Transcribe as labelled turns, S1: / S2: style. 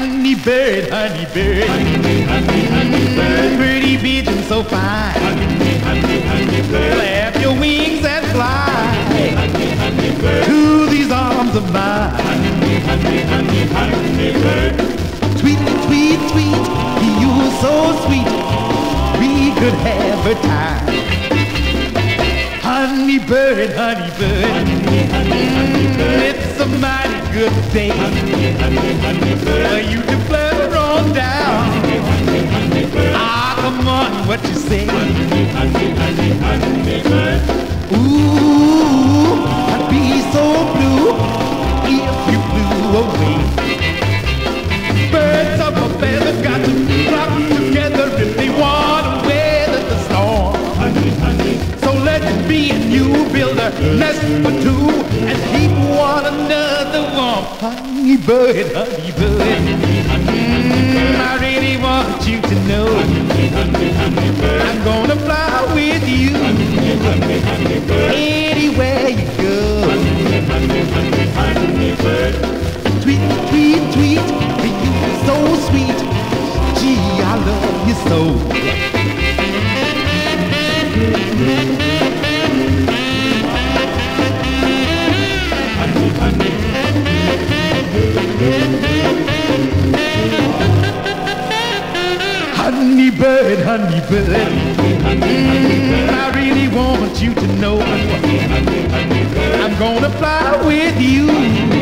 S1: Honey bird, honey bird, honey bird, pretty pigeon so fine. Honey bird, flap your wings and fly to these arms of mine. Honey bird, sweet, sweet, sweet, you're so sweet. We could have a time. Honey bird, honey bird, it's a mighty good day for you to flutter on down. Ah, come on, what you say? Ooh, I'd be so blue if you flew away. Birds of a feather got to flock together if they want to weather the storm. So let me and you build a nest for two and keep one another warm. Honey bird, I really want you to know I'm gonna fly with you anywhere you go. Sweet, sweet, sweet, you're so sweet. Gee, I love you so. Honey bird, I really want you to know I'm gonna fly with you